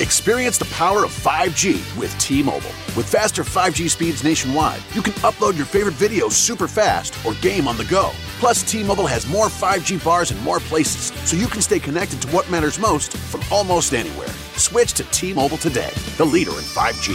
Experience the power of 5G with T-Mobile. With faster 5G speeds nationwide, you can upload your favorite videos super fast or game on the go. Plus, T-Mobile has more 5G bars in more places, so you can stay connected to what matters most from almost anywhere. Switch to T-Mobile today, the leader in 5G.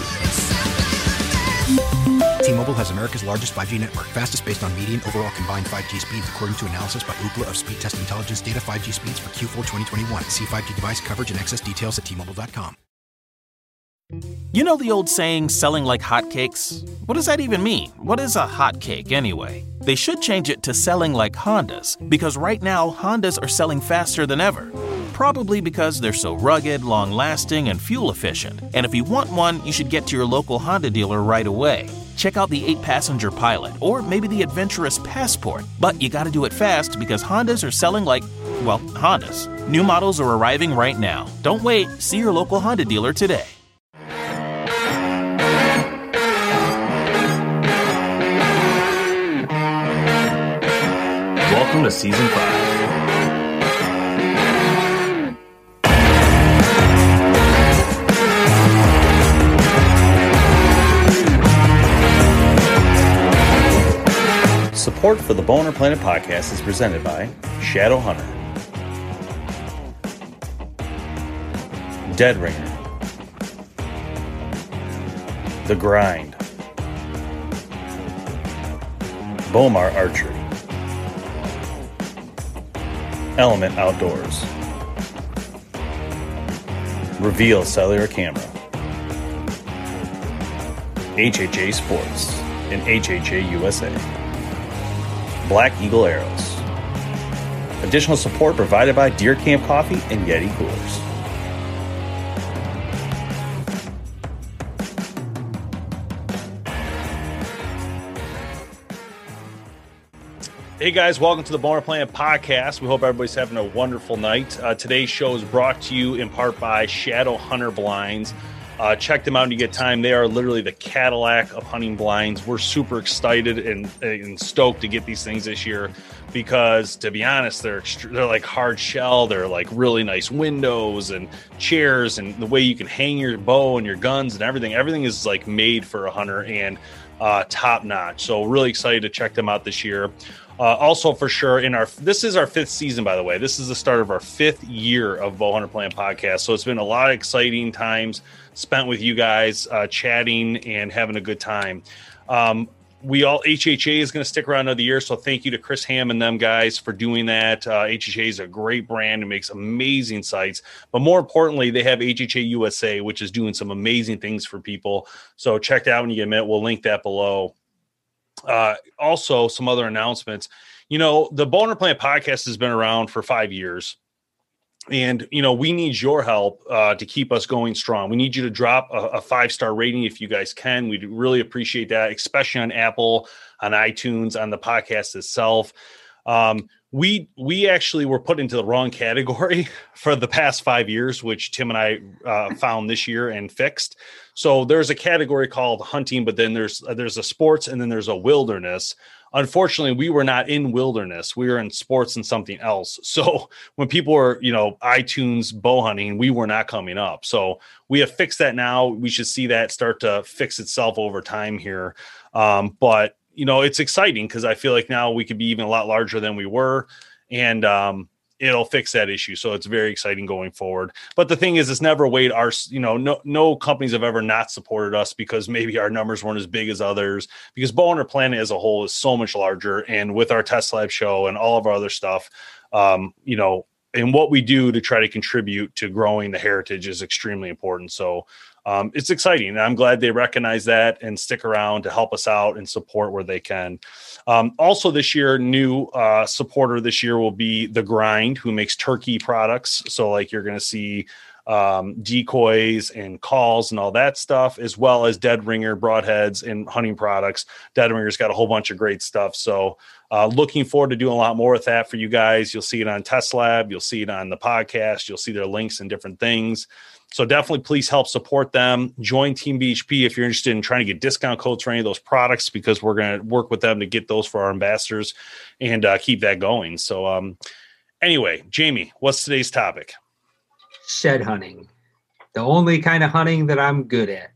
T-Mobile has America's largest 5G network, fastest based on median overall combined 5G speeds, according to analysis by Ookla of Speed Test Intelligence data. 5G speeds for Q4 2021. See 5G device coverage and access details at T-Mobile.com. You know the old saying, selling like hotcakes? What does that even mean? What is a hotcake anyway? They should change it to selling like Hondas, because right now Hondas are selling faster than ever. Probably because they're so rugged, long-lasting, and fuel-efficient. And if you want one, you should get to your local Honda dealer right away. Check out the 8-passenger Pilot, or maybe the adventurous Passport. But you gotta do it fast because Hondas are selling like, well, Hondas. New models are arriving right now. Don't wait. See your local Honda dealer today. Welcome to Season 5. Support for the Bowhunter Planet podcast is presented by Shadow Hunter, Dead Ringer, The Grind, Bomar Archery, Element Outdoors, Reveal Cellular Camera, HHA Sports, and HHA USA. Black Eagle Arrows. Additional support provided by Deer Camp Coffee and Yeti Coolers. Hey guys, welcome to the Bowhunter Planet podcast. We hope everybody's having a wonderful night. Today's show is brought to you in part by Shadow Hunter Blinds. Check them out when you get time. They are literally the Cadillac of hunting blinds. We're super excited and stoked to get these things this year because, to be honest, they're like hard shell. They're like really nice windows and chairs, and the way you can hang your bow and your guns and everything. Everything is like made for a hunter and top notch. So really excited to check them out this year. Also, for sure, this is our 5th season, by the way. This is the start of our 5th year of Bowhunter Planet podcast. So it's been a lot of exciting times spent with you guys, chatting and having a good time. HHA is going to stick around another year. So thank you to Chris Ham and them guys for doing that. HHA is a great brand and makes amazing sites. But more importantly, they have HHA USA, which is doing some amazing things for people. So check that out when you get a minute. We'll link that below. Also, some other announcements. You know, the Bowhunter Planet podcast has been around for 5 years. And, you know, we need your help to keep us going strong. We need you to drop a 5-star rating if you guys can. We'd really appreciate that, especially on Apple, on iTunes, on the podcast itself. We actually were put into the wrong category for the past 5 years, which Tim and I found this year and fixed. So there's a category called hunting, but then there's a sports, and then there's a wilderness. Unfortunately, we were not in wilderness. We were in sports and something else. So when people were, iTunes bow hunting, we were not coming up. So we have fixed that now. We should see that start to fix itself over time here. But it's exciting because I feel like now we could be even a lot larger than we were. And it'll fix that issue. So it's very exciting going forward. But the thing is, it's never weighed our, no companies have ever not supported us because maybe our numbers weren't as big as others, because Bowhunter Planet as a whole is so much larger. And with our Test Lab show and all of our other stuff, and what we do to try to contribute to growing the heritage is extremely important. So it's exciting. And I'm glad they recognize that and stick around to help us out and support where they can. Also this year, new supporter this year will be The Grind, who makes turkey products. So like you're going to see decoys and calls and all that stuff, as well as Dead Ringer broadheads and hunting products. Dead Ringer's got a whole bunch of great stuff. So looking forward to doing a lot more with that for you guys. You'll see it on Test Lab. You'll see it on the podcast. You'll see their links and different things. So definitely please help support them. Join Team BHP if you're interested in trying to get discount codes for any of those products, because we're going to work with them to get those for our ambassadors and keep that going. So anyway, Jamie, what's today's topic? Shed hunting. the only kind of hunting that I'm good at.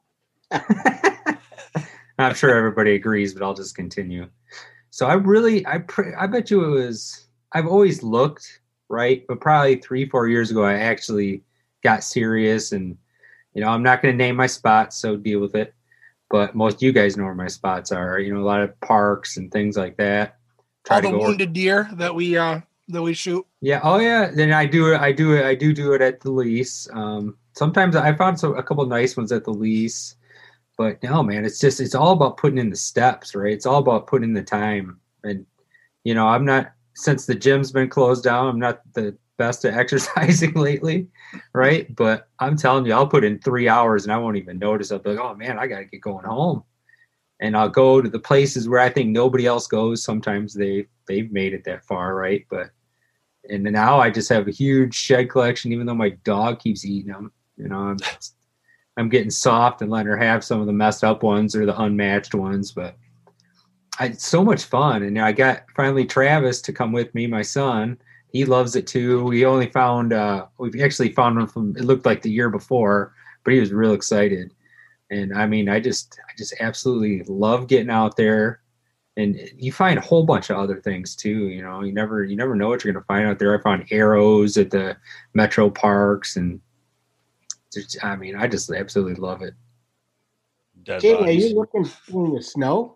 I'm sure everybody agrees, but I'll just continue. So I bet you it was, I've always looked, right? But probably 3-4 years ago, I actually got serious, and, I'm not going to name my spots, so deal with it. But most of you guys know where my spots are, a lot of parks and things like that. All the wounded deer that we shoot. Yeah. Oh yeah. Then I do it at the lease. Sometimes I found a couple of nice ones at the lease, but no, man, it's all about putting in the steps, right? It's all about putting in the time. And, I'm not, since the gym's been closed down, I'm not the best at exercising lately. Right. But I'm telling you, I'll put in 3 hours and I won't even notice. I'll be like, oh man, I got to get going home. And I'll go to the places where I think nobody else goes. Sometimes they've made it that far. Right. And now I just have a huge shed collection, even though my dog keeps eating them. I'm getting soft and letting her have some of the messed up ones or the unmatched ones, but it's so much fun. And I got finally Travis to come with me, my son. He loves it too. We only found, we've actually found him from, it looked like the year before, but he was real excited. And I mean, I just absolutely love getting out there. And you find a whole bunch of other things too. You never know what you're going to find out there. I found arrows at the metro parks, and I just absolutely love it. Jamie, are you looking in the snow?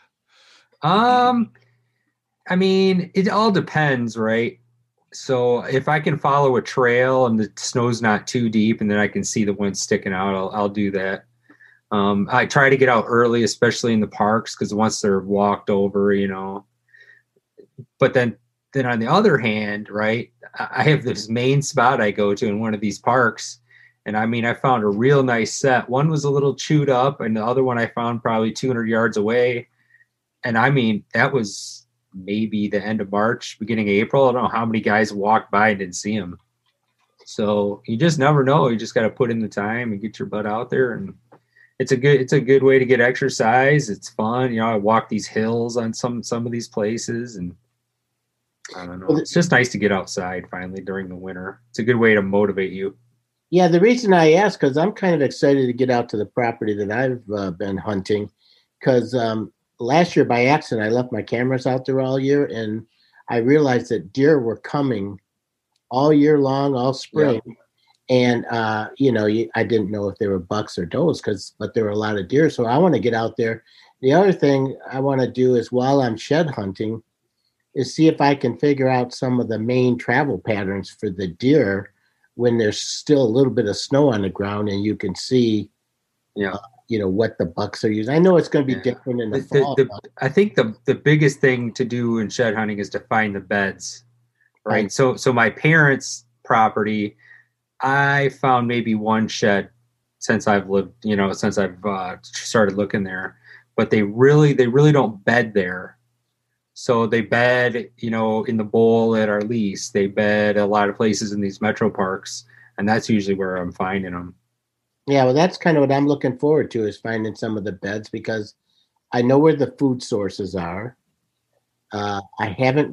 It all depends, right? So if I can follow a trail and the snow's not too deep, and then I can see the wind sticking out, I'll do that. I try to get out early, especially in the parks, because once they're walked over, but then on the other hand, right, I have this main spot I go to in one of these parks. And I found a real nice set. One was a little chewed up, and the other one I found probably 200 yards away. And that was maybe the end of March, beginning of April. I don't know how many guys walked by and didn't see them. So you just never know. You just got to put in the time and get your butt out there. And it's a good way to get exercise. It's fun. I walk these hills on some of these places, and I don't know. It's just nice to get outside finally during the winter. It's a good way to motivate you. Yeah, the reason I ask, because I'm kind of excited to get out to the property that I've been hunting, because last year by accident I left my cameras out there all year, and I realized that deer were coming all year long, all spring. Yeah. And, I didn't know if they were bucks or does, but there were a lot of deer. So I want to get out there. The other thing I want to do is, while I'm shed hunting, is see if I can figure out some of the main travel patterns for the deer when there's still a little bit of snow on the ground and you can see, what the bucks are using. I know it's going to be different in the fall. I think the biggest thing to do in shed hunting is to find the beds, right? So my parents' property, I found maybe one shed since I've lived, since I've started looking there, but they really don't bed there. So they bed, in the bowl at our lease. They bed a lot of places in these metro parks, and that's usually where I'm finding them. Yeah, well, that's kind of what I'm looking forward to, is finding some of the beds, because I know where the food sources are. I haven't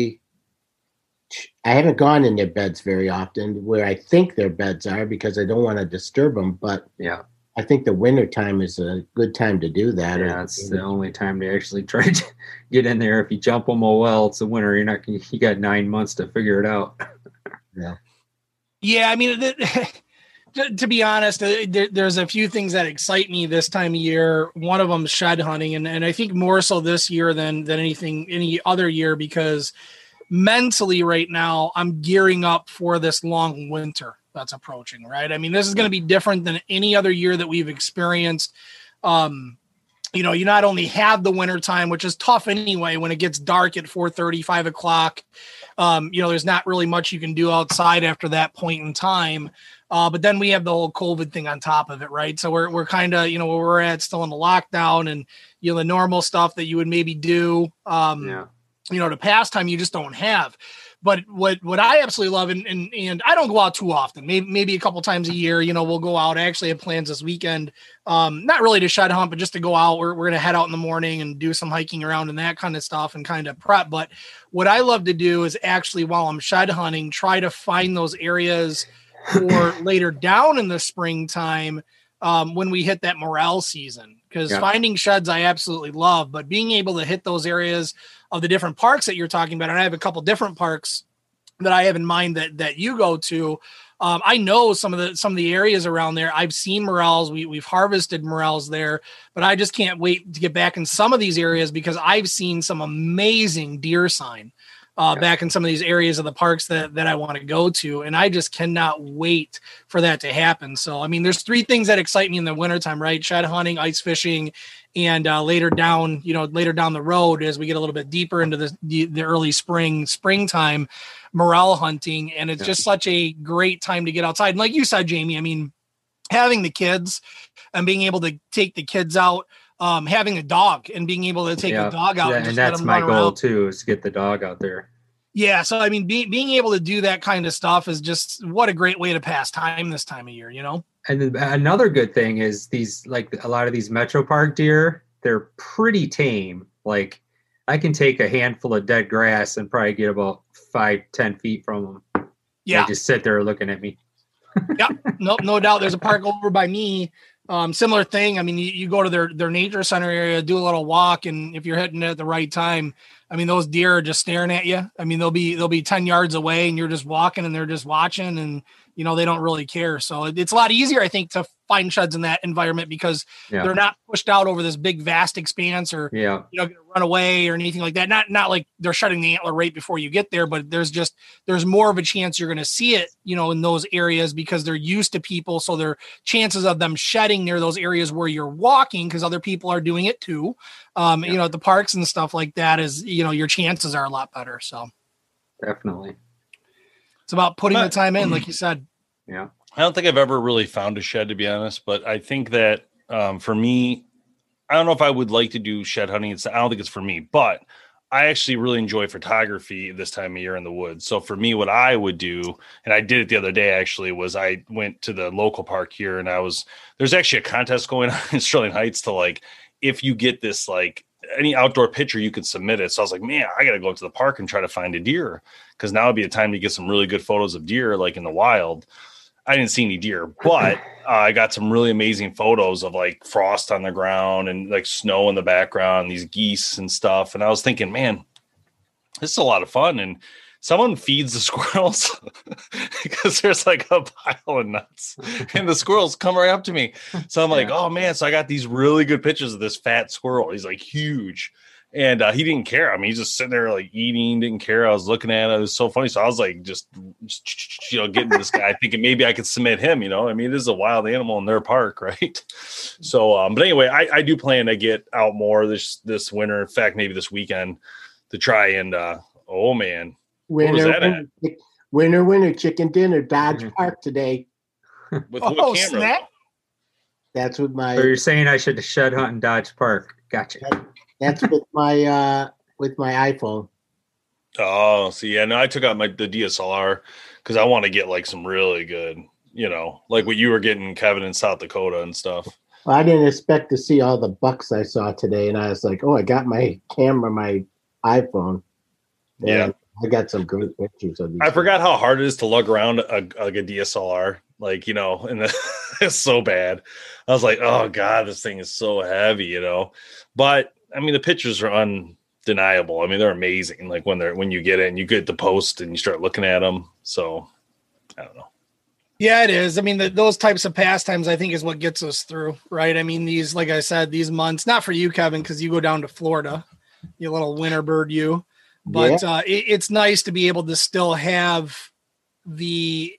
gone in their beds very often where I think their beds are, because I don't want to disturb them. But yeah, I think the winter time is a good time to do that. Yeah, it's the only time to actually try to get in there. If you jump them, it's the winter. You got 9 months to figure it out. Yeah. Yeah. To be honest, there's a few things that excite me this time of year. One of them is shed hunting. And I think more so this year than any other year, because mentally right now I'm gearing up for this long winter that's approaching, right? This is going to be different than any other year that we've experienced. You not only have the winter time, which is tough anyway, when it gets dark at 4:30, 5 o'clock, there's not really much you can do outside after that point in time. But then we have the whole COVID thing on top of it, right? So we're kind of, where we're at, still in the lockdown, and, the normal stuff that you would maybe do, the pastime you just don't have. But what I absolutely love, and I don't go out too often, maybe a couple times a year, we'll go out. I actually have plans this weekend, not really to shed hunt, but just to go out. We're going to head out in the morning and do some hiking around and that kind of stuff and kind of prep. But what I love to do is actually, while I'm shed hunting, try to find those areas or later down in the springtime when we hit that morel season. Because finding sheds I absolutely love, but being able to hit those areas of the different parks that you're talking about, and I have a couple different parks that I have in mind that you go to. I know some of the areas around there. I've seen morels. We've harvested morels there, but I just can't wait to get back in some of these areas because I've seen some amazing deer sign back in some of these areas of the parks that I want to go to. And I just cannot wait for that to happen. So, I mean, there's 3 things that excite me in the wintertime, right? Shed hunting, ice fishing, and later down the road, as we get a little bit deeper into the early springtime, morel hunting. And it's just such a great time to get outside. And like you said, Jamie, I mean, having the kids and being able to take the kids out, having a dog and being able to take a dog out. And that's my goal too, is to get the dog out there. Yeah. So, I mean, being able to do that kind of stuff is just what a great way to pass time this time of year, you know? And then another good thing is these, like a lot of these Metro Park deer, they're pretty tame. Like I can take a handful of dead grass and probably get about 5-10 feet from them. Yeah. They just sit there looking at me. Yeah, no doubt. There's a park over by me. Similar thing. I mean, you go to their nature center area, do a little walk, and if you're hitting it at the right time, I mean, those deer are just staring at you. I mean, they'll be 10 yards away, and you're just walking, and they're just watching, and you know they don't really care. So it's a lot easier, I think, to find sheds in that environment because they're not pushed out over this big, vast expanse, or you know, gonna run away or anything like that. Not like they're shutting the antler right before you get there, but there's more of a chance you're going to see it, you know, in those areas because they're used to people. So their chances of them shedding near those areas where you're walking, because other people are doing it too, you know, at the parks and stuff like that, is, you know, your chances are a lot better. So definitely. It's about putting the time in, like you said. Yeah. I don't think I've ever really found a shed, to be honest, but I think that for me, I don't know if I would like to do shed hunting. I don't think it's for me, but I actually really enjoy photography this time of year in the woods. So for me, what I would do, and I did it the other day actually, was I went to the local park here, and there's actually a contest going on in Sterling Heights to, like, if you get this, like, any outdoor picture, you can submit it. So I was like, man, I got to go up to the park and try to find a deer, because now would be a time to get some really good photos of deer, like in the wild. I didn't see any deer, but I got some really amazing photos of like frost on the ground and like snow in the background, these geese and stuff. And I was thinking, man, this is a lot of fun. And someone feeds the squirrels because there's like a pile of nuts and the squirrels come right up to me. So I'm like, oh man. So I got these really good pictures of this fat squirrel. He's like huge. And he didn't care. I mean, he's just sitting there like eating, didn't care. I was looking at it. It was so funny. So I was like, just you know, getting this guy thinking maybe I could submit him, you know. I mean, this is a wild animal in their park, right? So, but anyway, I do plan to get out more this winter. In fact, maybe this weekend to try and, oh man. Winner, chicken dinner, Dodge Park today. With what camera? Snap. That's with my. So you're saying I should shed hunt in Dodge Park? Gotcha. That's with my iPhone. Oh, so yeah, no, I took out the DSLR because I want to get like some really good, you know, like what you were getting, Kevin, in South Dakota and stuff. Well, I didn't expect to see all the bucks I saw today, and I was like, oh, I got my camera, my iPhone. Yeah. I got some great pictures of these. I forgot how hard it is to lug around a DSLR, like, you know, and it's so bad. I was like, oh God, this thing is so heavy, you know, but I mean, the pictures are undeniable. I mean, they're amazing. Like when you get it and you get the post and you start looking at them. So I don't know. Yeah, it is. I mean, those types of pastimes, I think, is what gets us through, right? I mean, these, like I said, these months, not for you, Kevin, because you go down to Florida, you little winter bird, you. But it's nice to be able to still have the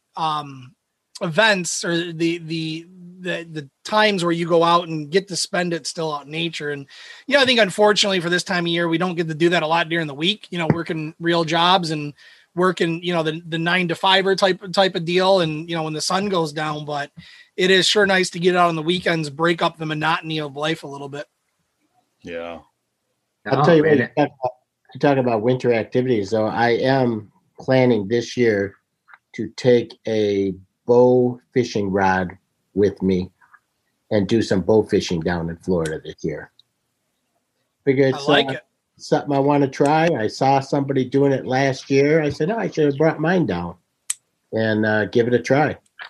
events or the times where you go out and get to spend it still out in nature. And, you know, I think unfortunately for this time of year, we don't get to do that a lot during the week, you know, working real jobs and working, you know, the 9 to 5 type of deal. And, you know, when the sun goes down, but it is sure nice to get out on the weekends, break up the monotony of life a little bit. Yeah. I'll tell you what, you talk about winter activities, though. I am planning this year to take a bow fishing rod with me and do some bow fishing down in Florida this year. Figure it's something I want to try. I saw somebody doing it last year. I said, oh, I should have brought mine down and give it a try.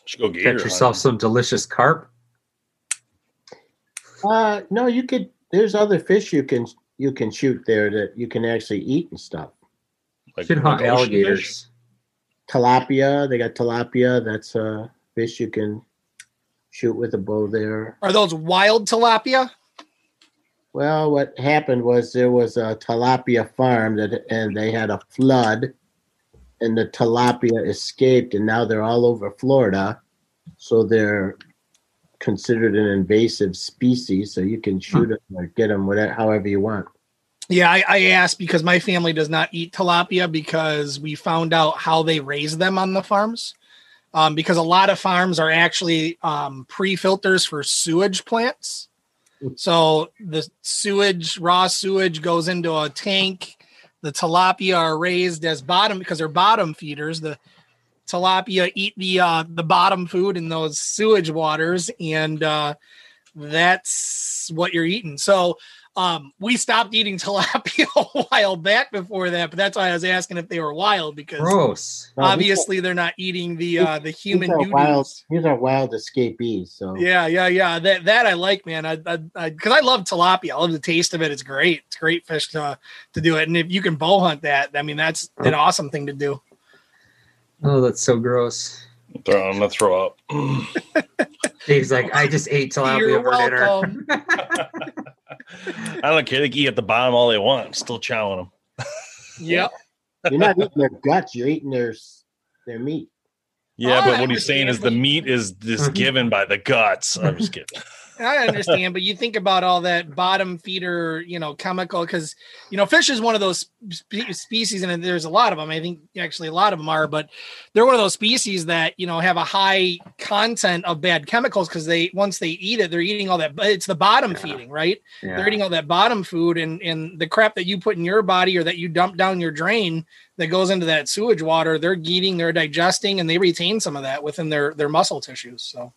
Should go gator Catch yourself hunting. some delicious carp. No, you could. There's other fish you can shoot there that you can actually eat and stuff. Should hunt ocean alligators. fish? Tilapia, they got tilapia. That's a fish you can shoot with a bow there. Are those wild tilapia? Well, what happened was there was a tilapia farm and they had a flood, and the tilapia escaped, and now they're all over Florida, so they're considered an invasive species. So you can shoot them or get them whatever, however you want. Yeah, I asked because my family does not eat tilapia because we found out how they raise them on the farms. Because a lot of farms are actually pre-filters for sewage plants. So the raw sewage goes into a tank. The tilapia are raised as bottom because they're bottom feeders. The tilapia eat the bottom food in those sewage waters, and that's what you're eating. So we stopped eating tilapia a while back before that, but that's why I was asking if they were wild, because Gross. obviously they're not eating the human These are wild escapees. So Yeah. That I like, man. I because I love tilapia. I love the taste of it. It's great. It's great fish to do it. And if you can bow hunt that, I mean, that's an awesome thing to do. Oh, that's so gross. I'm gonna throw up. Dave's like, I just ate tilapia You're for dinner. welcome. I don't care. They can eat at the bottom all they want. I'm still chowing them. Yep. you're not eating their guts; you're eating their meat. Yeah, Oh, but I what he's saying is the understand. meat is just given by the guts. I'm just kidding. I understand, but you think about all that bottom feeder, chemical, because, fish is one of those species, and there's a lot of them. I think actually a lot of them are, but they're one of those species that, have a high content of bad chemicals because once they eat it, they're eating all that. It's the bottom feeding, right? Yeah. They're eating all that bottom food, and the crap that you put in your body or that you dump down your drain that goes into that sewage water, they're eating, they're digesting, and they retain some of that within their muscle tissues. So.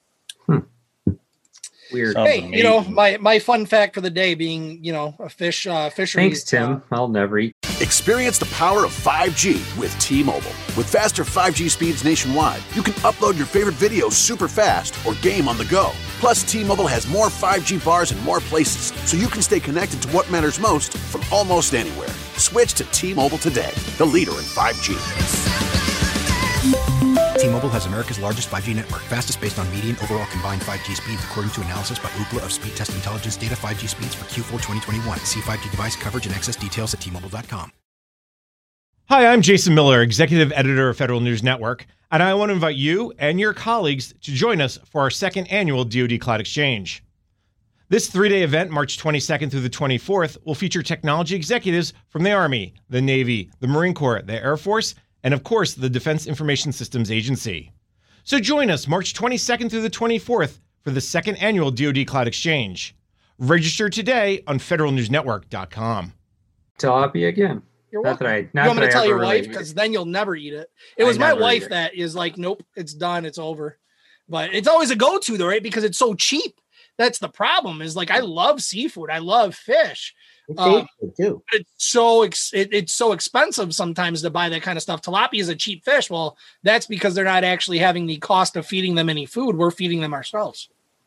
Weird. Sounds Hey, amazing. my fun fact for the day being, a fishery. Thanks, Tim. I'll never eat. Experience the power of 5G with T-Mobile. With faster 5G speeds nationwide, you can upload your favorite videos super fast or game on the go. Plus, T-Mobile has more 5G bars in more places, so you can stay connected to what matters most from almost anywhere. Switch to T-Mobile today, the leader in 5G. T-Mobile has America's largest 5G network, fastest based on median overall combined 5G speeds, according to analysis by Ookla of Speed Test Intelligence data. 5G speeds for Q4 2021. See 5G device coverage and access details at T-Mobile.com. Hi, I'm Jason Miller, Executive Editor of Federal News Network, and I want to invite you and your colleagues to join us for our second annual DoD Cloud Exchange. This 3-day event, March 22nd through the 24th, will feature technology executives from the Army, the Navy, the Marine Corps, the Air Force, and of course, the Defense Information Systems Agency. So join us March 22nd through the 24th for the second annual DoD Cloud Exchange. Register today on federalnewsnetwork.com. Tilapia again. You're Not welcome. that I. You Not want me that to I tell ever your really wife? eat it. Because then you'll never eat it. It I was my never eat wife it. that is like, nope, it's done, it's over. But it's always a go-to though, right? Because it's so cheap. That's the problem. Is like I love seafood, I love fish. It tastes good too. But it's so expensive sometimes to buy that kind of stuff. Tilapia is a cheap fish. Well, that's because they're not actually having the cost of feeding them any food. We're feeding them ourselves.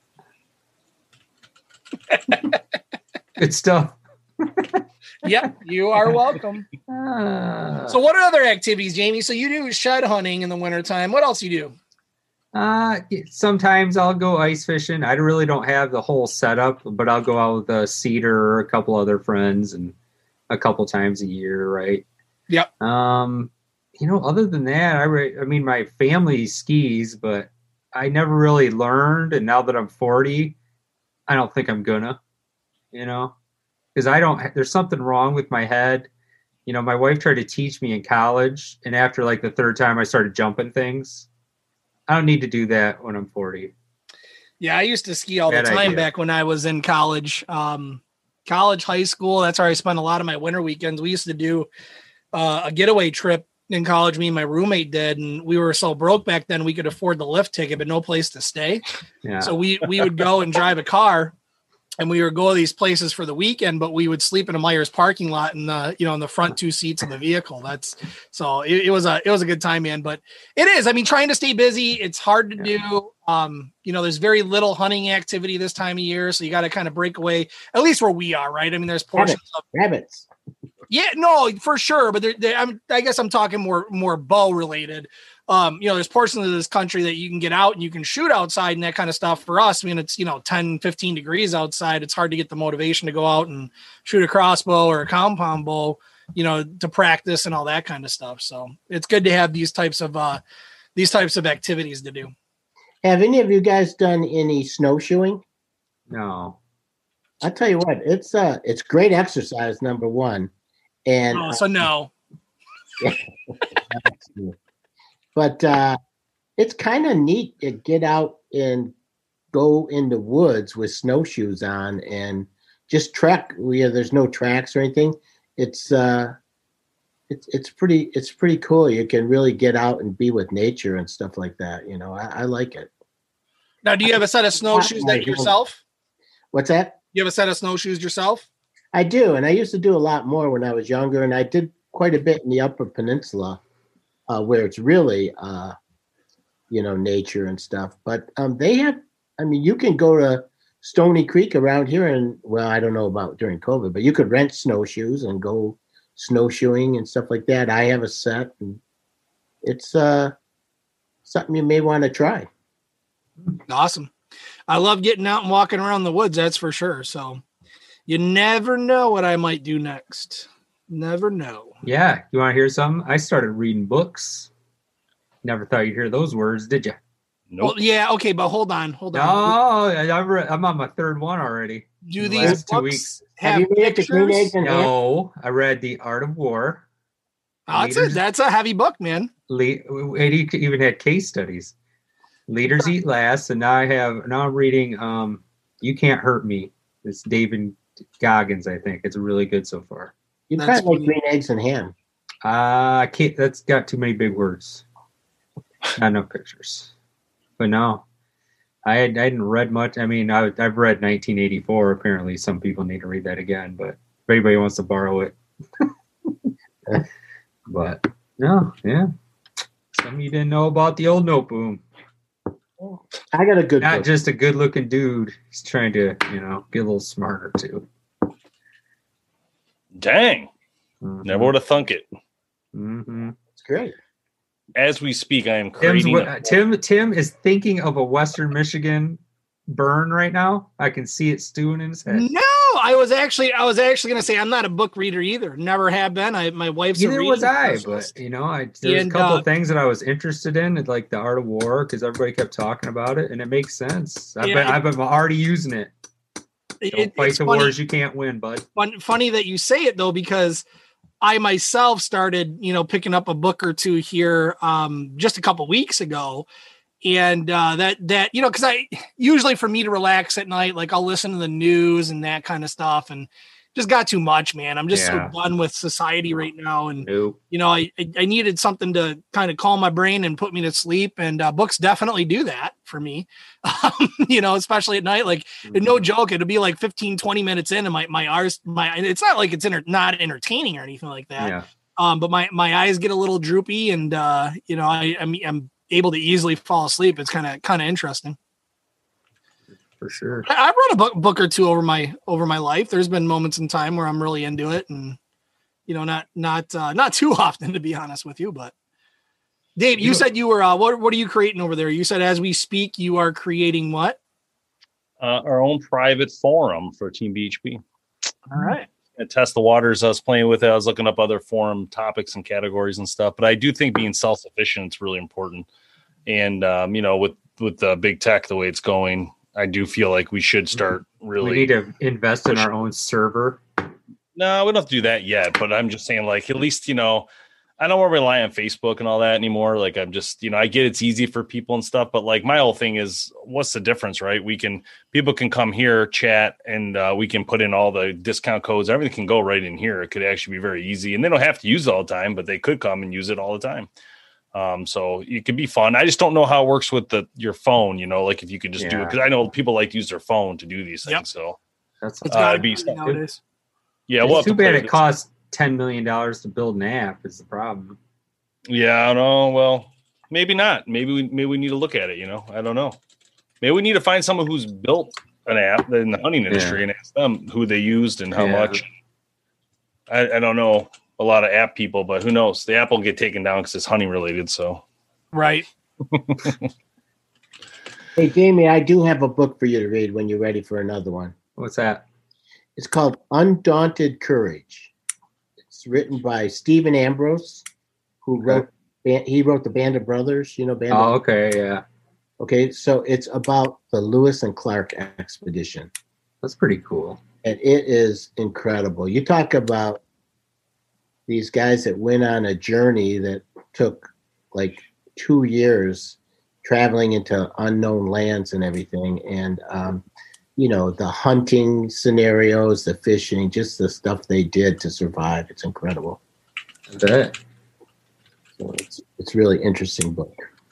Good stuff. Yeah, you are welcome. So what are other activities, Jamie? So you do shed hunting in the wintertime. What else you do? Sometimes I'll go ice fishing. I really don't have the whole setup, but I'll go out with a Cedar or a couple other friends and a couple times a year, right? Yep. Other than that, I mean, my family skis, but I never really learned. And now that I'm 40, I don't think I'm gonna, because there's something wrong with my head. My wife tried to teach me in college, and after like the third time I started jumping things. I don't need to do that when I'm 40. Yeah, I used to ski all the Bad time idea. back when I was in college. High school. That's where I spent a lot of my winter weekends. We used to do a getaway trip in college. Me and my roommate did, and we were so broke back then we could afford the lift ticket, but no place to stay. Yeah. So we would go and drive a car and we would go to these places for the weekend, but we would sleep in a Myers parking lot in the, in the front 2 seats of the vehicle. It was a good time, man. But it is, I mean, trying to stay busy. It's hard to do. There's very little hunting activity this time of year. So you got to kind of break away, at least where we are, right? I mean, there's portions of rabbits. Yeah, no, for sure. But I guess I'm talking more bow related. There's portions of this country that you can get out and you can shoot outside and that kind of stuff. For us, I mean, it's 10, 15 degrees outside. It's hard to get the motivation to go out and shoot a crossbow or a compound bow, to practice and all that kind of stuff. So it's good to have these types of activities to do. Have any of you guys done any snowshoeing? No. I'll tell you what, it's great exercise, number one. And no. But it's kind of neat to get out and go in the woods with snowshoes on and just trek where there's no tracks or anything. It's pretty cool. You can really get out and be with nature and stuff like that. I like it. Now, do you have a set of snowshoes yourself? What's that? You have a set of snowshoes yourself? I do, and I used to do a lot more when I was younger, and I did quite a bit in the Upper Peninsula, where it's really, nature and stuff. But you can go to Stony Creek around here, and I don't know about during COVID, but you could rent snowshoes and go snowshoeing and stuff like that. I have a set, and it's something you may want to try. Awesome. I love getting out and walking around the woods, that's for sure. So you never know what I might do next. Never know. Yeah. You want to hear something? I started reading books. Never thought you'd hear those words, did you? Nope. Well, yeah. Okay. But hold on. No, I'm on my third one already. Do these books 2 weeks. have you read pictures? No, I read The Art of War. Oh, that's a heavy book, man. It even had case studies. Leaders Eat Last, and now I'm reading You Can't Hurt Me. It's David Goggins, I think. It's really good so far. You kind of like Green Eggs and Ham. That's got too many big words. Not enough pictures. But no, I hadn't read much. I mean, I've read 1984. Apparently, some people need to read that again. But if anybody wants to borrow it, but no, yeah. Some of you didn't know about the old Noteboom. I got a good Not book. Just a good-looking dude. He's trying to, get a little smarter too. Dang. Mm-hmm. Never would have thunk it. Mm-hmm. It's great. As we speak, I am creating. Tim is thinking of a Western Michigan burn right now. I can see it stewing in his head. No, I was actually going to say I'm not a book reader either. Never have been. My wife's Neither a was I, specialist. but there's a couple of things that I was interested in, like The Art of War, because everybody kept talking about it, and it makes sense. I've been already using it. Don't fight the wars you can't win, bud. Funny that you say it though, because I myself started, picking up a book or two here just a couple weeks ago. And because I usually, for me to relax at night, like I'll listen to the news and that kind of stuff, and just got too much, man. I'm just so done with society right now. And, I needed something to kind of calm my brain and put me to sleep. And books definitely do that for me, especially at night. Like, no joke, it'll be like 15, 20 minutes in, and my it's not like it's not entertaining or anything like that. Yeah. But my eyes get a little droopy, and, I'm able to easily fall asleep. It's kind of interesting. For sure. I've read a book or two over my life. There's been moments in time where I'm really into it, and not too often, to be honest with you. But Dave, you said you were what are you creating over there? You said as we speak you are creating what? Our own private forum for Team BHP. All right. And test the waters. I was playing with it. I was looking up other forum topics and categories and stuff. But I do think being self-sufficient is really important. And with the big tech the way it's going, I do feel like we should start really. We need to invest in our own server. No, we don't have to do that yet. But I'm just saying, like, at least, I don't want to rely on Facebook and all that anymore. Like, I'm just, I get it's easy for people and stuff. But like, my whole thing is, what's the difference, right? People can come here, chat, and we can put in all the discount codes. Everything can go right in here. It could actually be very easy. And they don't have to use it all the time, but they could come and use it all the time. So it could be fun. I just don't know how it works with your phone, like if you could just do it. Because I know people like to use their phone to do these things. So That's It's got to it'd be be nowadays. Yeah, it's we'll have too to play bad with it this. costs $10 million to build an app. Is the problem? Yeah, I don't know. Well, maybe not. Maybe we need to look at it. I don't know. Maybe we need to find someone who's built an app in the hunting industry and ask them who they used and how much. I don't know a lot of app people, but who knows? The app will get taken down because it's hunting related. So Right. Hey, Jamie, I do have a book for you to read when you're ready for another one. What's that? It's called Undaunted Courage. It's written by Stephen Ambrose, who wrote the Band of Brothers. Band of Okay, yeah. Okay, so it's about the Lewis and Clark expedition. That's pretty cool. And it is incredible. You talk about these guys that went on a journey that took like 2 years traveling into unknown lands and everything. And, the hunting scenarios, the fishing, just the stuff they did to survive. It's incredible. I bet. So it's really interesting book.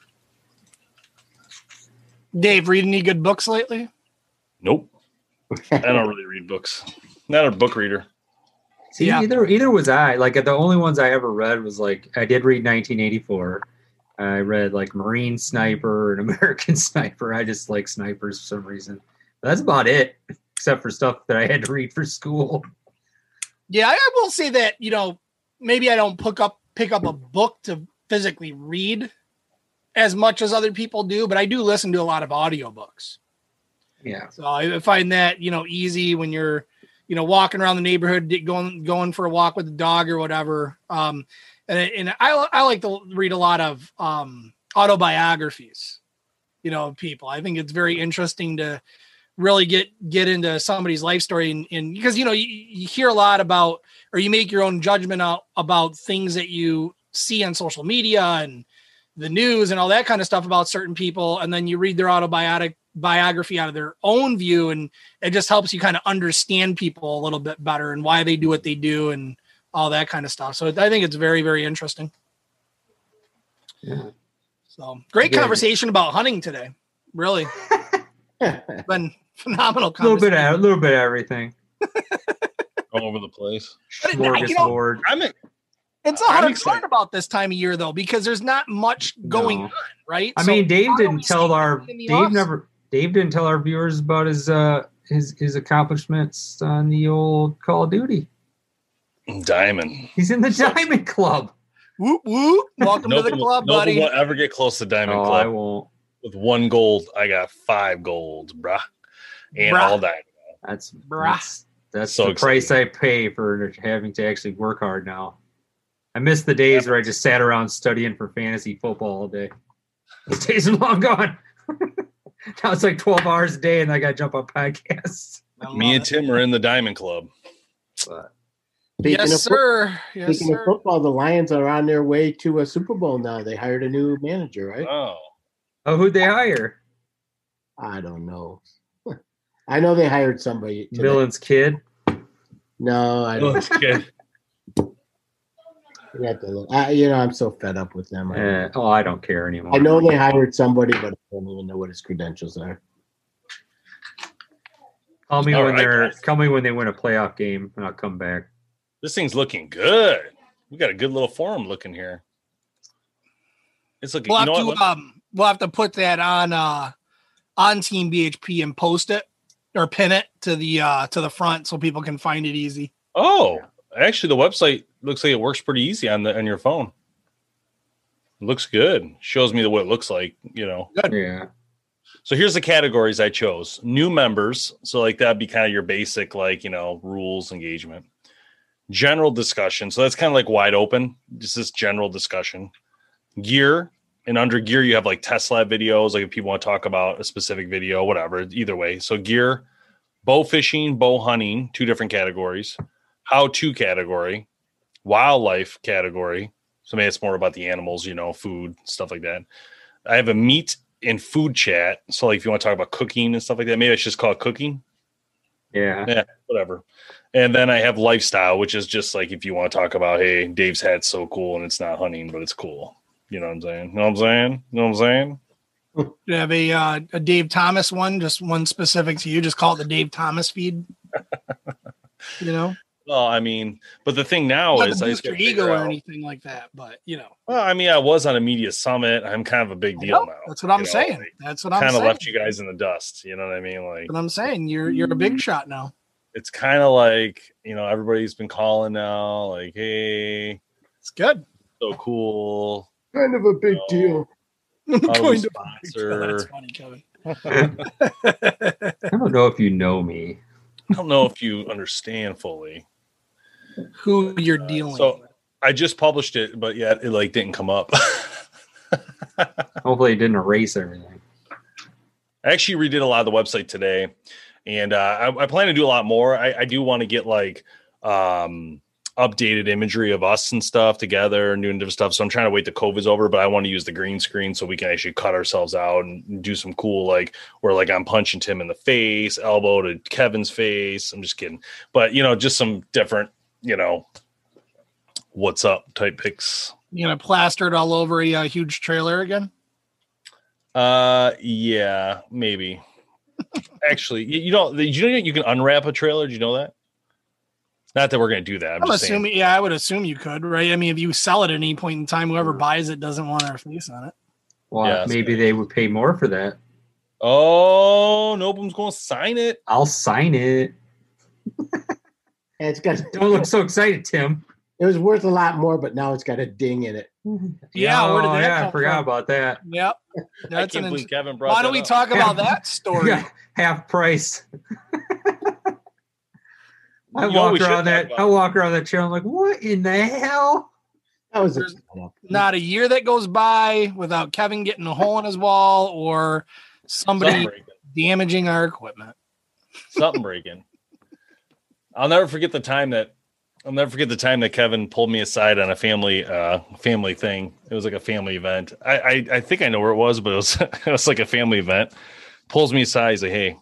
Dave, read any good books lately? Nope. I don't really read books. Not a book reader. See, either was I. Like the only ones I ever read was like I did read 1984. I read like Marine Sniper and American Sniper. I just like snipers for some reason. But that's about it, except for stuff that I had to read for school. Yeah, I will say that, maybe I don't pick up a book to physically read as much as other people do, but I do listen to a lot of audiobooks. Yeah. So I find that, easy when you're, walking around the neighborhood, going for a walk with the dog or whatever. And I like to read a lot of autobiographies, of people. I think it's very interesting to really get into somebody's life story and because, you hear a lot about, or you make your own judgment about things that you see on social media and the news and all that kind of stuff about certain people. And then you read their autobiography out of their own view. And it just helps you kind of understand people a little bit better and why they do what they do and all that kind of stuff. So I think it's very, very interesting. Yeah. So great conversation about hunting today. Really. It's been phenomenal conversation. A little bit of everything. All over the place. Smorgasbord. It's a hard part about this time of year though, because there's not much going on, right? I mean, Dave didn't tell our viewers about his accomplishments on the old Call of Duty. Diamond. He's in the Diamond Club. Whoop whoop! Welcome to the club, buddy. Nobody will ever get close to Diamond Club. I won't. With 1 gold, I got 5 golds, bruh, and all that. That's so the price I pay for having to actually work hard now. I miss the days where I just sat around studying for fantasy football all day. Those days are long gone. Now it's like 12 hours a day, and I got to jump on podcasts. Me and Tim are in the Diamond Club. Yes, sir. Speaking of football, the Lions are on their way to a Super Bowl now. They hired a new manager, right? Oh, who'd they hire? I don't know. I know they hired somebody. Millen's kid? No, I don't. Millen's kid. You have to look. I'm so fed up with them. I don't care anymore. I know they hired somebody, but I don't even know what his credentials are. Call me when they win a playoff game, and I'll come back. This thing's looking good. We got a good little forum looking here. It's looking. We'll have to put that on Team BHP and post it or pin it to the front so people can find it easy. Oh, actually, the website looks like it works pretty easy on your phone. It looks good. Shows me what it looks like. Good. Yeah. So here's the categories I chose. New members. So like that'd be kind of your basic rules engagement. General discussion. So that's kind of like wide open. Just this general discussion. Gear. And under gear, you have like test lab videos. Like if people want to talk about a specific video, whatever, either way. So gear, bow fishing, bow hunting, 2 different categories. How-to category, wildlife category. So maybe it's more about the animals, food, stuff like that. I have a meat and food chat. So like if you want to talk about cooking and stuff like that, maybe I should just call it cooking. Yeah, whatever. And then I have lifestyle, which is just like if you want to talk about, hey, Dave's hat's so cool and it's not hunting, but it's cool. You know what I'm saying? Know what I'm saying? You have a Dave Thomas one, just one specific to you. Just call it the Dave Thomas feed. You know, Well, I mean, but the thing now not is to I boost just your gotta ego figure or out. anything like that, but Well, I mean, I was on a media summit. I'm kind of a big I deal know. now. That's what I'm you know, saying. like, That's what I'm kind of saying. left you guys in the dust. You know what I mean? Like, But I'm saying you're a big shot now. it's kind of like, everybody's been calling now, like, hey, It's good. so cool. Kind of a big deal. How do we Going to- sponsor? That's funny, Kevin. I don't know if you know me. I don't know if you understand fully. Who you're dealing So with. I just published it, but yet it like didn't come up. Hopefully, it didn't erase everything. I actually redid a lot of the website today, and I plan to do a lot more. I do want to get like updated imagery of us and stuff together and doing different stuff. So I'm trying to wait till COVID's over, but I want to use the green screen so we can actually cut ourselves out and do some cool, like where like I'm punching Tim in the face, elbow to Kevin's face. I'm just kidding. But, just some different, what's up type pics. You gonna plaster it all over a huge trailer again? Yeah, maybe. Actually, you can unwrap a trailer. Did you know that? Not that we're going to do that. I'm just assuming. saying. Yeah, I would assume you could, right? I mean, if you sell it at any point in time, whoever buys it doesn't want our face on it. Well, Yeah, maybe they would pay more for that. Oh, nobody's going to sign it. I'll sign it. And it's got. Don't look so excited, Tim. It was worth a lot more, but now it's got a ding in it. Yeah, where did that yeah, come I forgot from? about that. Yep. I That's can't an believe Kevin brought Why don't that we up. talk about that story? Yeah, half price. I You know what walk we should around talk that. about? I walk around that chair. I'm like, what in the hell? That was a There's not a year that goes by without Kevin getting a hole in his wall or Something somebody breaking. damaging our equipment. Something breaking. I'll never forget the time that Kevin pulled me aside on a family thing. It was like a family event. I think I know where it was, but it was like a family event. Pulls me aside. He's like, hey,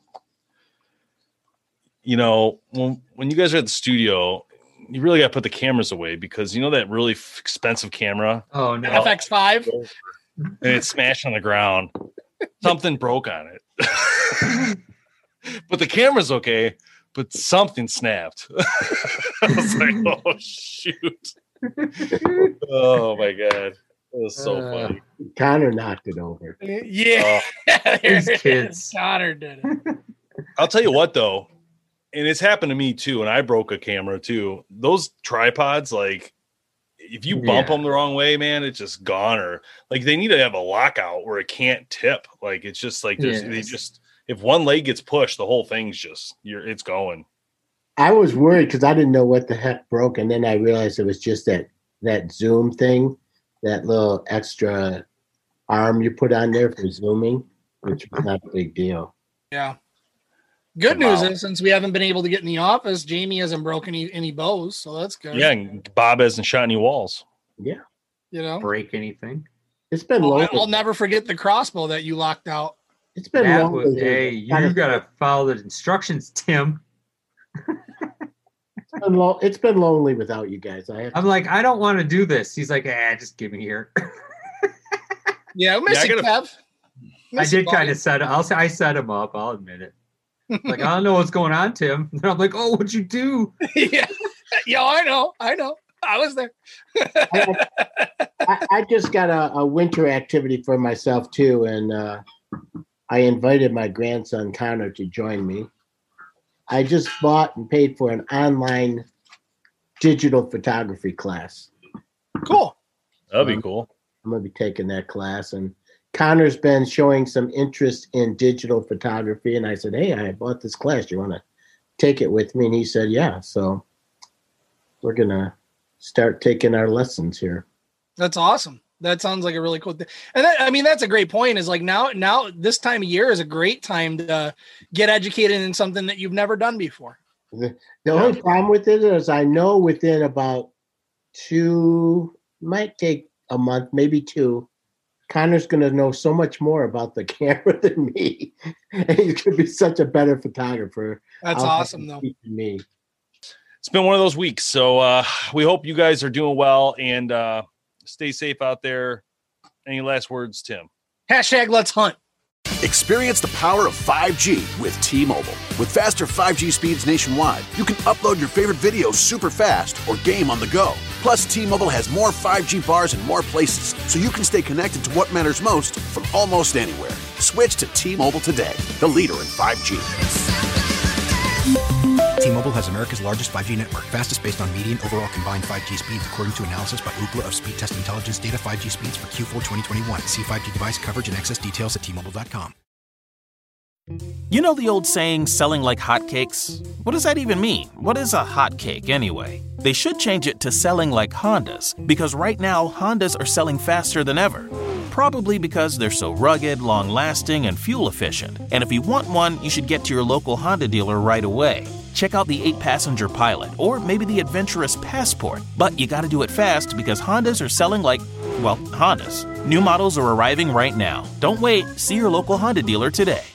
when you guys are at the studio, you really got to put the cameras away because that really expensive camera Oh no! FX5. and it smashed on the ground. Something broke on it. But the camera's okay, but something snapped. I was like, oh, shoot. Oh, my God. It was so funny. Connor knocked it over. Yeah. These kids. Connor did it. I'll tell you what, though, and it's happened to me, too, and I broke a camera, too. Those tripods, like, if you bump them the wrong way, man, it's just gone. Or, like, they need to have a lockout where it can't tip. Like, it's just like, if one leg gets pushed, the whole thing's it's going. I was worried because I didn't know what the heck broke, and then I realized it was just that zoom thing, that little extra arm you put on there for zooming, which was not a big deal. Yeah. Good news is since we haven't been able to get in the office, Jamie hasn't broken any bows, so that's good. Yeah, and Bob hasn't shot any walls. Yeah. Break anything? It's been long. I'll never forget the crossbow that you locked out. It's been That long. was, hey, you gotta follow the instructions, Tim. It's been lonely without you guys. I'm like, I don't want to do this. He's like, just give me here. Yeah, we miss you, Kev. I did kind of set it. I set him up. I'll admit it. Like, I don't know what's going on, Tim. And I'm like, oh, what'd you do? Yeah, I know. I was there. I just got a winter activity for myself too, and I invited my grandson Connor to join me. I just bought and paid for an online digital photography class. Cool. That'd be cool. I'm going to be taking that class, and Connor's been showing some interest in digital photography, and I said, hey, I bought this class. You want to take it with me? And he said, yeah. So we're going to start taking our lessons here. That's awesome. That sounds like a really cool thing. And that's a great point is like now this time of year is a great time to get educated in something that you've never done before. The only problem with it is I know within about might take a month, maybe 2, Connor's going to know so much more about the camera than me. And he's going to be such a better photographer. That's awesome, though. Me. It's been one of those weeks. So we hope you guys are doing well and stay safe out there. Any last words, Tim? #let's hunt. Experience the power of 5G with T-Mobile. With faster 5G speeds nationwide, you can upload your favorite videos super fast or game on the go. Plus, T-Mobile has more 5G bars in more places, so you can stay connected to what matters most from almost anywhere. Switch to T-Mobile today, the leader in 5G. T-Mobile has America's largest 5G network, fastest based on median overall combined 5G speeds, according to analysis by Ookla of Speed Test Intelligence data. 5G speeds for Q4 2021. See 5G device coverage and access details at T-Mobile.com. You know the old saying, selling like hotcakes? What does that even mean? What is a hotcake anyway? They should change it to selling like Hondas, because right now Hondas are selling faster than ever. Probably because they're so rugged, long-lasting, and fuel-efficient. And if you want one, you should get to your local Honda dealer right away. Check out the 8-passenger Pilot, or maybe the adventurous Passport. But you gotta do it fast because Hondas are selling like, well, Hondas. New models are arriving right now. Don't wait. See your local Honda dealer today.